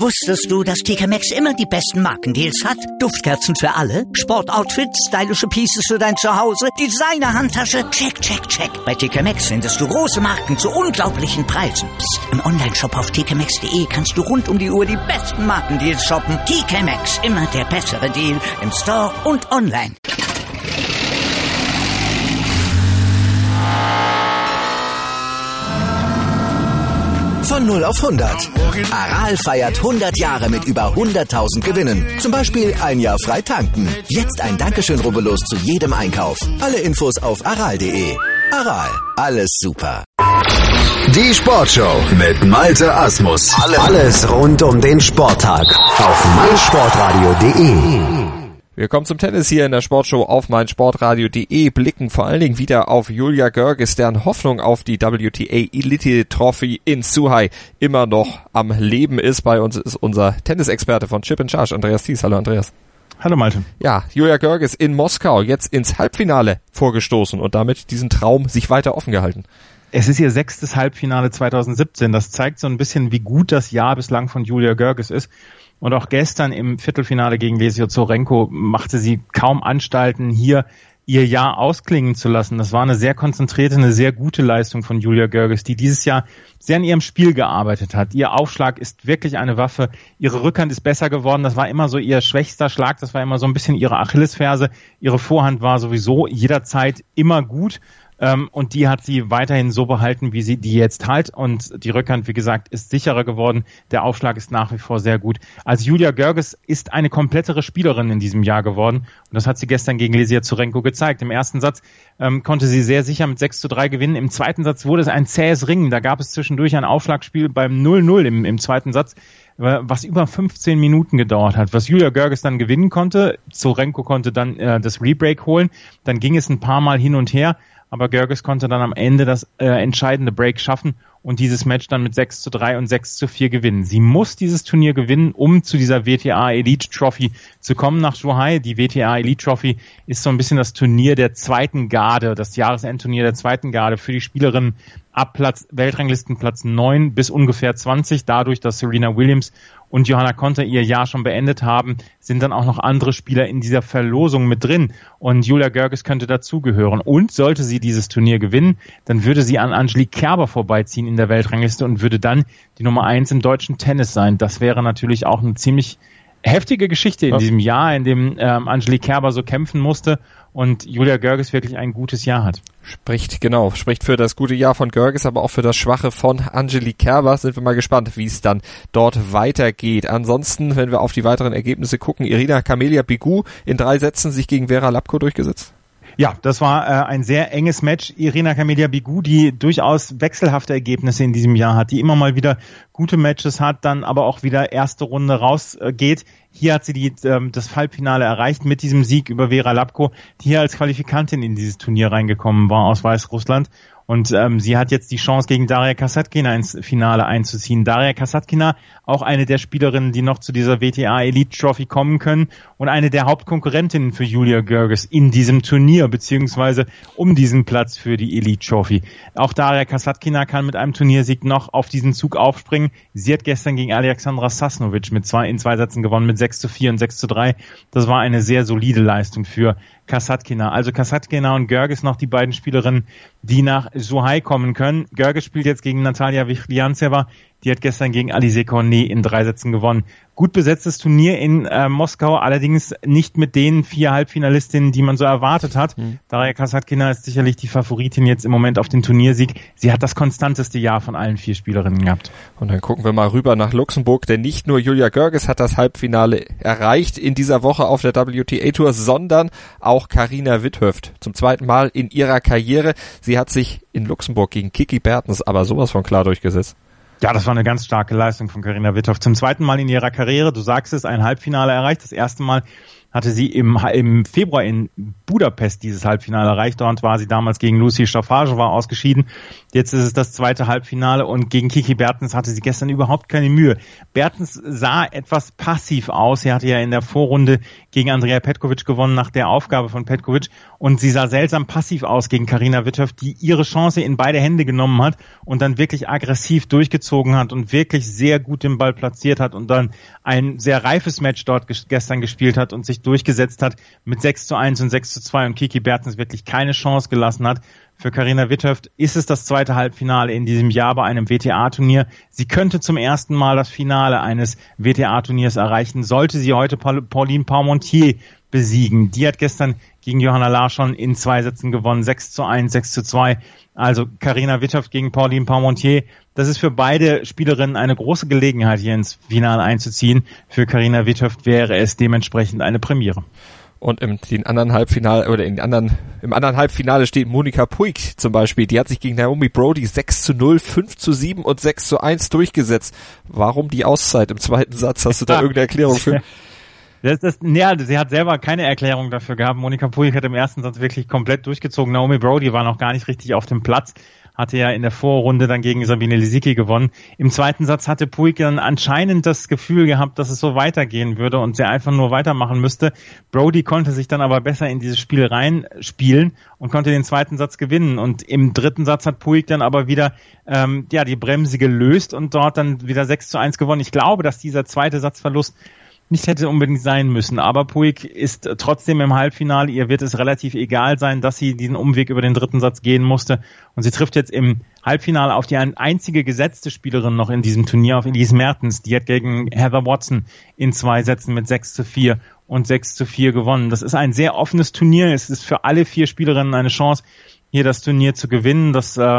Wusstest du, dass TK Maxx immer die besten Markendeals hat? Duftkerzen für alle, Sportoutfits, stylische Pieces für dein Zuhause, Designer-Handtasche, check, check, check. Bei TK Maxx findest du große Marken zu unglaublichen Preisen. Psst. Im Onlineshop auf tkmaxx.de kannst du rund um die Uhr die besten Markendeals shoppen. TK Maxx, immer der bessere Deal im Store und online. Von 0 auf 100. Aral feiert 100 Jahre mit über 100.000 Gewinnen. Zum Beispiel ein Jahr frei tanken. Jetzt ein Dankeschön, rubbellos zu jedem Einkauf. Alle Infos auf aral.de. Aral, alles super. Die Sportshow mit Malte Asmus. Alles rund um den Sporttag auf meinsportradio.de. Wir kommen zum Tennis hier in der Sportshow auf meinsportradio.de, blicken vor allen Dingen wieder auf Julia Görges, deren Hoffnung auf die WTA Elite Trophy in Zhuhai immer noch am Leben ist. Bei uns ist unser Tennisexperte von Chip in Charge, Andreas Thies. Hallo Andreas. Hallo Malte. Ja, Julia Görges in Moskau, jetzt ins Halbfinale vorgestoßen und damit diesen Traum sich weiter offen gehalten. Es ist ihr 6. Halbfinale 2017. Das zeigt so ein bisschen, wie gut das Jahr bislang von Julia Görges ist. Und auch gestern im Viertelfinale gegen Leslie Ozorenko machte sie kaum Anstalten, hier ihr Jahr ausklingen zu lassen. Das war eine sehr konzentrierte, eine sehr gute Leistung von Julia Görges, die dieses Jahr sehr an ihrem Spiel gearbeitet hat. Ihr Aufschlag ist wirklich eine Waffe. Ihre Rückhand ist besser geworden. Das war immer so ihr schwächster Schlag. Das war immer so ein bisschen ihre Achillesferse. Ihre Vorhand war sowieso jederzeit immer gut. Und die hat sie weiterhin so behalten, wie sie die jetzt halt. Und die Rückhand, wie gesagt, ist sicherer geworden. Der Aufschlag ist nach wie vor sehr gut. Also Julia Görges ist eine komplettere Spielerin in diesem Jahr geworden. Und das hat sie gestern gegen Lesia Ozorenko gezeigt. Im ersten Satz konnte sie sehr sicher mit 6:3 gewinnen. Im zweiten Satz wurde es ein zähes Ringen. Da gab es zwischendurch ein Aufschlagspiel beim 0-0 im zweiten Satz, was über 15 Minuten gedauert hat, was Julia Görges dann gewinnen konnte. Ozorenko konnte dann das Rebreak holen. Dann ging es ein paar Mal hin und her. Aber Görges konnte dann am Ende das entscheidende Break schaffen und dieses Match dann mit 6:3 und 6:4 gewinnen. Sie muss dieses Turnier gewinnen, um zu dieser WTA Elite Trophy zu kommen nach Zhuhai. Die WTA Elite Trophy ist so ein bisschen das Turnier der zweiten Garde, das Jahresendturnier der zweiten Garde für die Spielerinnen ab Weltranglistenplatz 9 bis ungefähr 20. Dadurch, dass Serena Williams und Johanna Konta ihr Jahr schon beendet haben, sind dann auch noch andere Spieler in dieser Verlosung mit drin. Und Julia Görges könnte dazugehören. Und sollte sie dieses Turnier gewinnen, dann würde sie an Angelique Kerber vorbeiziehen in der Weltrangliste und würde dann die Nummer 1 im deutschen Tennis sein. Das wäre natürlich auch eine ziemlich heftige Geschichte in diesem Jahr, in dem Angelique Kerber so kämpfen musste und Julia Görges wirklich ein gutes Jahr hat. Spricht für das gute Jahr von Görges, aber auch für das schwache von Angelique Kerber. Sind wir mal gespannt, wie es dann dort weitergeht. Ansonsten, wenn wir auf die weiteren Ergebnisse gucken, Irina Camelia Begu in 3 Sätzen sich gegen Vera Lapko durchgesetzt. Ja, das war ein sehr enges Match. Irina Camelia Begu, die durchaus wechselhafte Ergebnisse in diesem Jahr hat, die immer mal wieder gute Matches hat, dann aber auch wieder erste Runde rausgeht. Hier hat sie das Halbfinale erreicht mit diesem Sieg über Vera Lapko, die hier als Qualifikantin in dieses Turnier reingekommen war aus Weißrussland. Und sie hat jetzt die Chance, gegen Daria Kasatkina ins Finale einzuziehen. Daria Kasatkina, auch eine der Spielerinnen, die noch zu dieser WTA Elite Trophy kommen können und eine der Hauptkonkurrentinnen für Julia Görges in diesem Turnier, beziehungsweise um diesen Platz für die Elite Trophy. Auch Daria Kasatkina kann mit einem Turniersieg noch auf diesen Zug aufspringen. Sie hat gestern gegen Alexandra Sasnovic in 2 Sätzen gewonnen mit 6:4 und 6:3. Das war eine sehr solide Leistung für Kasatkina. Also Kasatkina und Görges noch die beiden Spielerinnen, die nach Zhuhai kommen können. Görges spielt jetzt gegen Natalia Vykliantseva. Die hat gestern gegen Alizé Cornet in 3 Sätzen gewonnen. Gut besetztes Turnier in Moskau, allerdings nicht mit den 4 Halbfinalistinnen, die man so erwartet hat. Daria Kasatkina ist sicherlich die Favoritin jetzt im Moment auf den Turniersieg. Sie hat das konstanteste Jahr von allen 4 Spielerinnen gehabt. Und dann gucken wir mal rüber nach Luxemburg, denn nicht nur Julia Görges hat das Halbfinale erreicht in dieser Woche auf der WTA Tour, sondern auch Carina Witthöft. Zum 2. Mal in ihrer Karriere. Sie hat sich in Luxemburg gegen Kiki Bertens aber sowas von klar durchgesetzt. Ja, das war eine ganz starke Leistung von Carina Witthöft. Zum 2. Mal in ihrer Karriere, du sagst es, ein Halbfinale erreicht. Das erste Mal hatte sie im Februar in Budapest dieses Halbfinale erreicht. Dort war sie damals gegen Lucy Stafajova ausgeschieden. Jetzt ist es das zweite Halbfinale und gegen Kiki Bertens hatte sie gestern überhaupt keine Mühe. Bertens sah etwas passiv aus. Sie hatte ja in der Vorrunde gegen Andrea Petkovic gewonnen nach der Aufgabe von Petkovic und sie sah seltsam passiv aus gegen Carina Witthöft, die ihre Chance in beide Hände genommen hat und dann wirklich aggressiv durchgezogen hat und wirklich sehr gut den Ball platziert hat und dann ein sehr reifes Match dort gestern gespielt hat und sich durchgesetzt hat mit 6:1 und 6:2 und Kiki Bertens wirklich keine Chance gelassen hat. Für Carina Witthöft ist es das zweite Halbfinale in diesem Jahr bei einem WTA-Turnier. Sie könnte zum ersten Mal das Finale eines WTA-Turniers erreichen, sollte sie heute Pauline Parmentier besiegen. Die hat gestern gegen Johanna Larsson in 2 Sätzen gewonnen, 6:1, 6:2. Also Carina Witthöft gegen Pauline Parmentier. Das ist für beide Spielerinnen eine große Gelegenheit, hier ins Finale einzuziehen. Für Carina Witthöft wäre es dementsprechend eine Premiere. Und im anderen Halbfinale steht Monica Puig zum Beispiel. Die hat sich gegen Naomi Brody 6:0, 5:7 und 6:1 durchgesetzt. Warum die Auszeit im zweiten Satz? Hast du da irgendeine Erklärung für? Sie hat selber keine Erklärung dafür gehabt. Monica Puig hat im ersten Satz wirklich komplett durchgezogen. Naomi Brody war noch gar nicht richtig auf dem Platz. Hatte ja in der Vorrunde dann gegen Sabine Lisicki gewonnen. Im zweiten Satz hatte Puig dann anscheinend das Gefühl gehabt, dass es so weitergehen würde und sie einfach nur weitermachen müsste. Brody konnte sich dann aber besser in dieses Spiel reinspielen und konnte den zweiten Satz gewinnen. Und im dritten Satz hat Puig dann aber wieder die Bremse gelöst und dort dann wieder 6:1 gewonnen. Ich glaube, dass dieser zweite Satzverlust nicht hätte unbedingt sein müssen, aber Puig ist trotzdem im Halbfinale. Ihr wird es relativ egal sein, dass sie diesen Umweg über den dritten Satz gehen musste. Und sie trifft jetzt im Halbfinale auf die einzige gesetzte Spielerin noch in diesem Turnier, auf Elise Mertens. Die hat gegen Heather Watson in 2 Sätzen mit 6:4 und 6:4 gewonnen. Das ist ein sehr offenes Turnier. Es ist für alle 4 Spielerinnen eine Chance, hier das Turnier zu gewinnen.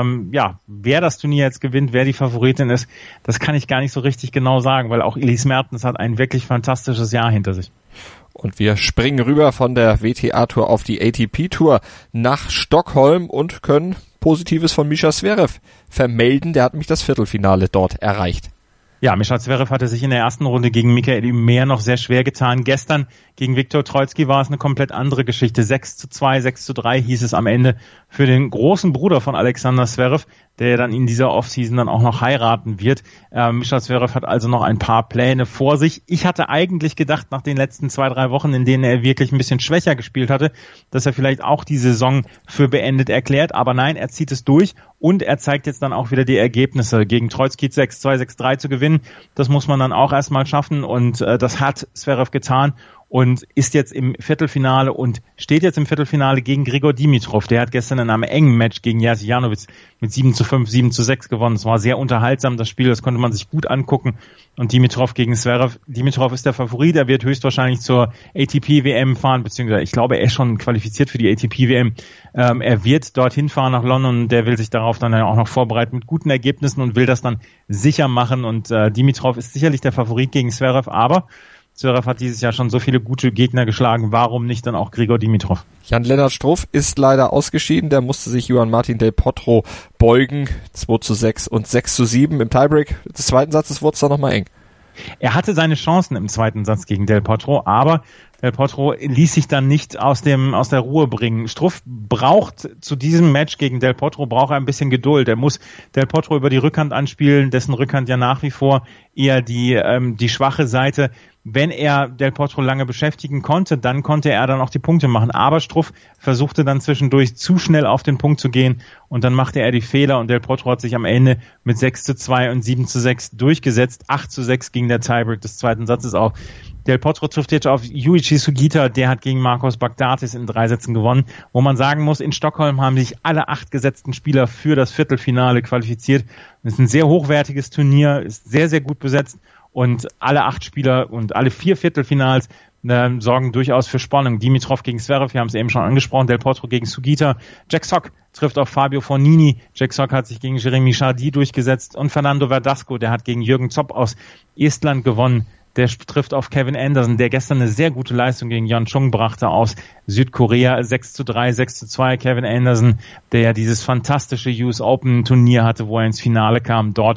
Wer das Turnier jetzt gewinnt, wer die Favoritin ist, das kann ich gar nicht so richtig genau sagen, weil auch Elise Mertens hat ein wirklich fantastisches Jahr hinter sich. Und wir springen rüber von der WTA-Tour auf die ATP-Tour nach Stockholm und können Positives von Mischa Zverev vermelden. Der hat nämlich das Viertelfinale dort erreicht. Ja, Mischa Zverev hatte sich in der ersten Runde gegen Michael Ymer noch sehr schwer getan. Gestern gegen Viktor Troicki war es eine komplett andere Geschichte. 6:2, 6:3 hieß es am Ende für den großen Bruder von Alexander Zverev, der dann in dieser Offseason dann auch noch heiraten wird. Mischa Zverev hat also noch ein paar Pläne vor sich. Ich hatte eigentlich gedacht, nach den letzten 2-3 Wochen, in denen er wirklich ein bisschen schwächer gespielt hatte, dass er vielleicht auch die Saison für beendet erklärt. Aber nein, er zieht es durch und er zeigt jetzt dann auch wieder die Ergebnisse. Gegen Troicki 6:2, 6:3 zu gewinnen, das muss man dann auch erstmal schaffen und das hat Zverev getan. Und ist jetzt im Viertelfinale und steht jetzt im Viertelfinale gegen Grigor Dimitrov. Der hat gestern in einem engen Match gegen Jerzy Janowicz mit 7:5, 7:6 gewonnen. Es war sehr unterhaltsam, das Spiel, das konnte man sich gut angucken. Und Dimitrov gegen Zverev. Dimitrov ist der Favorit, er wird höchstwahrscheinlich zur ATP-WM fahren, beziehungsweise ich glaube, er ist schon qualifiziert für die ATP-WM. Er wird dorthin fahren nach London und der will sich darauf dann auch noch vorbereiten mit guten Ergebnissen und will das dann sicher machen. Und Dimitrov ist sicherlich der Favorit gegen Zverev, aber Zverev hat dieses Jahr schon so viele gute Gegner geschlagen, warum nicht dann auch Grigor Dimitrov? Jan-Lennart Struff ist leider ausgeschieden, der musste sich Juan Martín del Potro beugen, 2:6 und 6:7 im Tiebreak des zweiten Satzes wurde es dann nochmal eng. Er hatte seine Chancen im zweiten Satz gegen Del Potro, aber Del Potro ließ sich dann nicht aus der Ruhe bringen. Struff braucht zu diesem Match gegen Del Potro braucht er ein bisschen Geduld. Er muss Del Potro über die Rückhand anspielen, dessen Rückhand ja nach wie vor eher die schwache Seite. Wenn er Del Potro lange beschäftigen konnte, dann konnte er dann auch die Punkte machen. Aber Struff versuchte dann zwischendurch zu schnell auf den Punkt zu gehen und dann machte er die Fehler und Del Potro hat sich am Ende mit 6:2 und 7:6 durchgesetzt. 8:6 ging der Tiebreak des zweiten Satzes auf. Del Potro trifft jetzt auf Yuichi Sugita, der hat gegen Marcos Baghdatis in 3 Sätzen gewonnen. Wo man sagen muss, in Stockholm haben sich alle 8 gesetzten Spieler für das Viertelfinale qualifiziert. Das ist ein sehr hochwertiges Turnier, ist sehr, sehr gut besetzt. Und alle 8 Spieler und alle 4 Viertelfinals sorgen durchaus für Spannung. Dimitrov gegen Zverev, wir haben es eben schon angesprochen, Del Potro gegen Sugita. Jack Sock trifft auf Fabio Fognini. Jack Sock hat sich gegen Jeremy Chardy durchgesetzt. Und Fernando Verdasco, der hat gegen Jürgen Zopp aus Estland gewonnen. Der trifft auf Kevin Anderson, der gestern eine sehr gute Leistung gegen Yeon Chung brachte aus Südkorea. 6:3, 6:2. Kevin Anderson, der ja dieses fantastische US Open Turnier hatte, wo er ins Finale kam, dort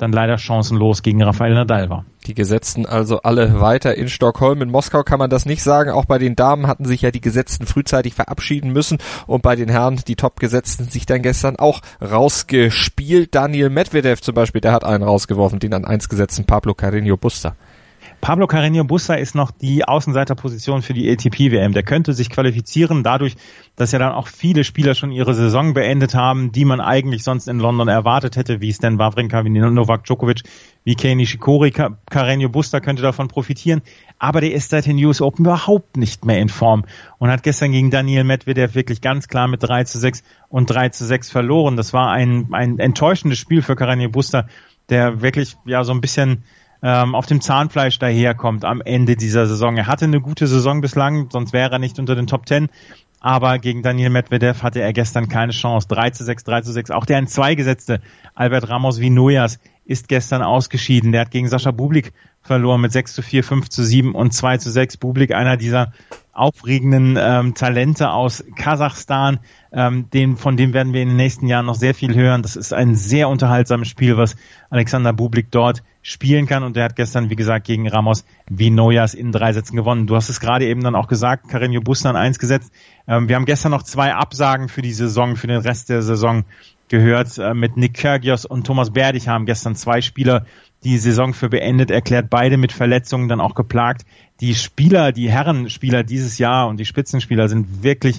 dann leider chancenlos gegen Rafael Nadal war. Die Gesetzten also alle weiter in Stockholm. In Moskau kann man das nicht sagen. Auch bei den Damen hatten sich ja die Gesetzten frühzeitig verabschieden müssen. Und bei den Herren, die Top-Gesetzten, sich dann gestern auch rausgespielt. Daniil Medvedev zum Beispiel, der hat einen rausgeworfen, den an 1 gesetzten Pablo Carreño Busta. Pablo Carreño Busta ist noch die Außenseiterposition für die ATP-WM. Der könnte sich qualifizieren, dadurch, dass ja dann auch viele Spieler schon ihre Saison beendet haben, die man eigentlich sonst in London erwartet hätte, wie Stan Wawrinka, wie Novak Djokovic, wie Kei Nishikori. Carreño Busta könnte davon profitieren, aber der ist seit den US Open überhaupt nicht mehr in Form und hat gestern gegen Daniil Medvedev wirklich ganz klar mit 3:6 und 3:6 verloren. Das war ein enttäuschendes Spiel für Carreño Busta, der wirklich ja so ein bisschen auf dem Zahnfleisch daherkommt am Ende dieser Saison. Er hatte eine gute Saison bislang, sonst wäre er nicht unter den Top 10. Aber gegen Daniil Medvedev hatte er gestern keine Chance. 3:6, 3:6. Auch der in 2 gesetzte Albert Ramos Vinoyas ist gestern ausgeschieden. Der hat gegen Sascha Bublik verloren mit 6:4, 5:7 und 2:6. Bublik, einer dieser aufregenden Talente aus Kasachstan, von dem werden wir in den nächsten Jahren noch sehr viel hören. Das ist ein sehr unterhaltsames Spiel, was Alexander Bublik dort spielen kann, und der hat gestern, wie gesagt, gegen Ramos Vinoyas in 3 Sätzen gewonnen. Du hast es gerade eben dann auch gesagt, Carreño Busta an 1 gesetzt. Wir haben gestern noch 2 Absagen für die Saison, für den Rest der Saison gehört. Mit Nick Kyrgios und Thomas Berdych haben gestern 2 Spieler die Saison für beendet erklärt, beide mit Verletzungen dann auch geplagt. Die Herrenspieler dieses Jahr und die Spitzenspieler sind wirklich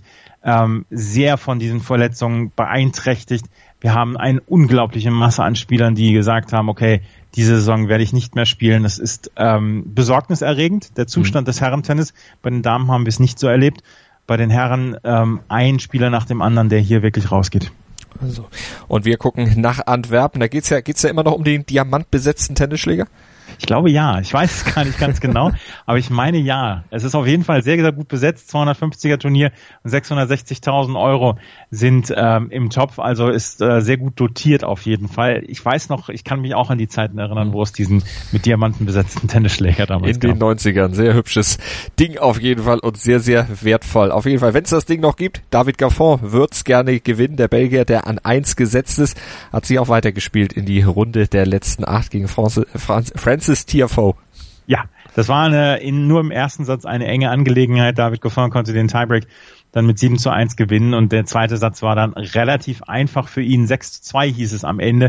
sehr von diesen Verletzungen beeinträchtigt. Wir haben eine unglaubliche Masse an Spielern, die gesagt haben, okay, diese Saison werde ich nicht mehr spielen. Das ist besorgniserregend, der Zustand des Herrentennis. Bei den Damen haben wir es nicht so erlebt. Bei den Herren ein Spieler nach dem anderen, der hier wirklich rausgeht. Also. Und wir gucken nach Antwerpen. Da geht's ja immer noch um den diamantbesetzten Tennisschläger? Ich glaube ja, ich weiß es gar nicht ganz genau, aber ich meine ja. Es ist auf jeden Fall sehr, sehr gut besetzt, 250er Turnier und 660.000 Euro sind im Topf, also ist sehr gut dotiert auf jeden Fall. Ich weiß noch, ich kann mich auch an die Zeiten erinnern, wo es diesen mit Diamanten besetzten Tennisschläger damals gab. In den 90ern, sehr hübsches Ding auf jeden Fall und sehr, sehr wertvoll. Auf jeden Fall, wenn es das Ding noch gibt, David Goffin wird's gerne gewinnen. Der Belgier, der an 1 gesetzt ist, hat sich auch weitergespielt in die Runde der letzten 8 gegen Francis Tiafoe. Ja, das war nur im ersten Satz eine enge Angelegenheit. David Goffin konnte den Tiebreak dann mit 7:1 gewinnen und der zweite Satz war dann relativ einfach für ihn. 6:2 hieß es am Ende.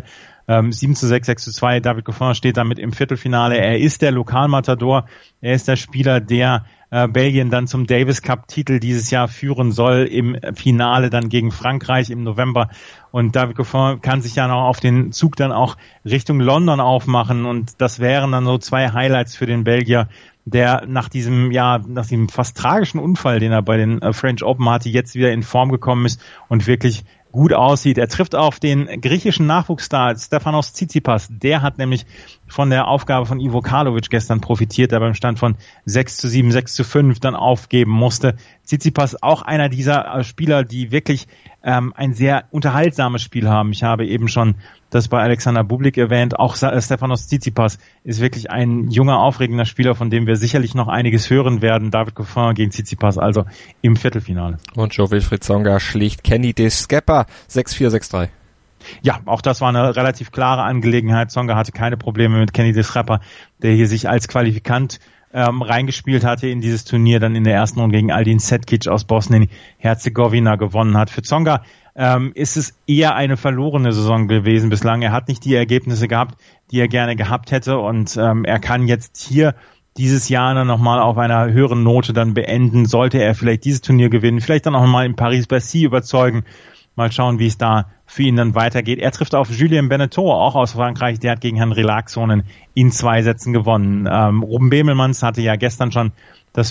7:6, 6:2. David Goffin steht damit im Viertelfinale. Er ist der Lokalmatador. Er ist der Spieler, der Belgien dann zum Davis Cup Titel dieses Jahr führen soll, im Finale dann gegen Frankreich im November. Und David Goffin kann sich ja noch auf den Zug dann auch Richtung London aufmachen, und das wären dann so 2 Highlights für den Belgier, der nach diesem fast tragischen Unfall, den er bei den French Open hatte, jetzt wieder in Form gekommen ist und wirklich gut aussieht. Er trifft auf den griechischen Nachwuchsstar Stefanos Tsitsipas. Der hat nämlich von der Aufgabe von Ivo Karlovic gestern profitiert, der beim Stand von 6:7, 6:5 dann aufgeben musste. Tsitsipas auch einer dieser Spieler, die wirklich ein sehr unterhaltsames Spiel haben. Ich habe eben schon das bei Alexander Bublik erwähnt. Auch Stefanos Tsitsipas ist wirklich ein junger, aufregender Spieler, von dem wir sicherlich noch einiges hören werden. David Goffin gegen Tsitsipas, also im Viertelfinale. Und Jo-Wilfried Tsonga schlägt Kenny de Skepper 6:4, 6:3. Ja, auch das war eine relativ klare Angelegenheit. Tsonga hatte keine Probleme mit Kenny de Skepper, der hier sich als Qualifikant reingespielt hatte in dieses Turnier, dann in der ersten Runde gegen Aldin Setkic aus Bosnien-Herzegowina gewonnen hat. Für Tsonga ist es eher eine verlorene Saison gewesen bislang. Er hat nicht die Ergebnisse gehabt, die er gerne gehabt hätte, und er kann jetzt hier dieses Jahr dann nochmal auf einer höheren Note dann beenden. Sollte er vielleicht dieses Turnier gewinnen, vielleicht dann auch mal in Paris-Bercy überzeugen. Mal schauen, wie es da für ihn dann weitergeht. Er trifft auf Julien Benneteau, auch aus Frankreich. Der hat gegen Henri Laaksonen in 2 Sätzen gewonnen. Ruben Bemelmans hatte ja vorgestern schon das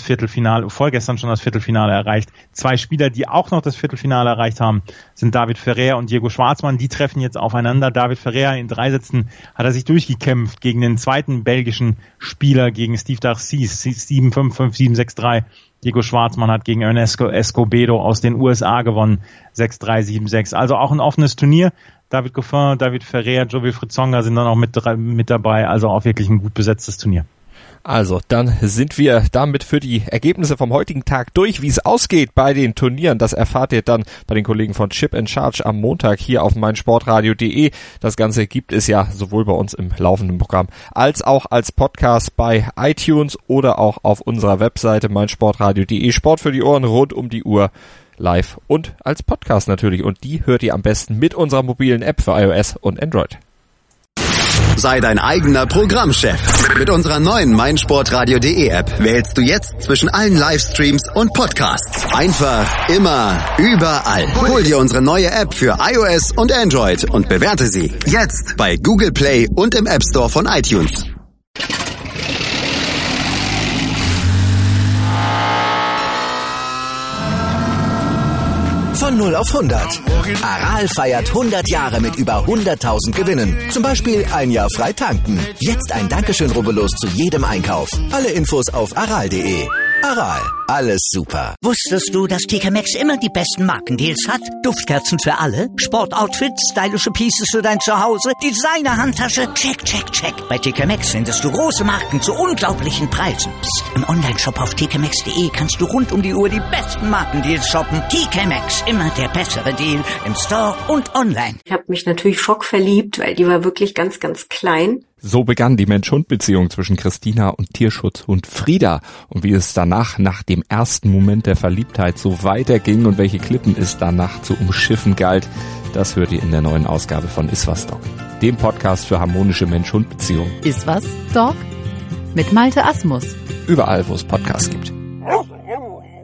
Viertelfinale erreicht. 2 Spieler, die auch noch das Viertelfinale erreicht haben, sind David Ferrer und Diego Schwartzmann. Die treffen jetzt aufeinander. David Ferrer in 3 Sätzen hat er sich durchgekämpft gegen den zweiten belgischen Spieler, gegen Steve Darcis. 7:5, 5:7, 6:3. Diego Schwartzmann hat gegen Ernesto Escobedo aus den USA gewonnen. 6:3, 7:6. Also auch ein offenes Turnier. David Goffin, David Ferrer, Jo-Wilfried Tsonga sind dann auch mit dabei. Also auch wirklich ein gut besetztes Turnier. Also, dann sind wir damit für die Ergebnisse vom heutigen Tag durch. Wie es ausgeht bei den Turnieren, das erfahrt ihr dann bei den Kollegen von Chip and Charge am Montag hier auf meinsportradio.de. Das Ganze gibt es ja sowohl bei uns im laufenden Programm als auch als Podcast bei iTunes oder auch auf unserer Webseite meinsportradio.de. Sport für die Ohren rund um die Uhr. Live und als Podcast natürlich. Und die hört ihr am besten mit unserer mobilen App für iOS und Android. Sei dein eigener Programmchef. Mit unserer neuen meinsportradio.de App wählst du jetzt zwischen allen Livestreams und Podcasts. Einfach, immer, überall. Hol dir unsere neue App für iOS und Android und bewerte sie jetzt bei Google Play und im App Store von iTunes. Von 0 auf 100. Aral feiert 100 Jahre mit über 100.000 Gewinnen. Zum Beispiel ein Jahr frei tanken. Jetzt ein Dankeschön, rubbellos zu jedem Einkauf. Alle Infos auf aral.de. Aral, alles super. Wusstest du, dass TK Maxx immer die besten Markendeals hat? Duftkerzen für alle, Sportoutfits, stylische Pieces für dein Zuhause, Designer-Handtasche, check, check, check. Bei TK Maxx findest du große Marken zu unglaublichen Preisen. Psst. Im Onlineshop auf tkmaxx.de kannst du rund um die Uhr die besten Markendeals shoppen. TK Maxx, immer der bessere Deal im Store und online. Ich habe mich natürlich schockverliebt, weil die war wirklich ganz, ganz klein. So begann die Mensch-Hund-Beziehung zwischen Christina und Tierschutzhund Frieda. Und wie es danach, nach dem ersten Moment der Verliebtheit, so weiterging und welche Klippen es danach zu umschiffen galt, das hört ihr in der neuen Ausgabe von Iswas Dog, dem Podcast für harmonische Mensch-Hund-Beziehungen. Iswas Dog? Mit Malte Asmus. Überall, wo es Podcasts gibt.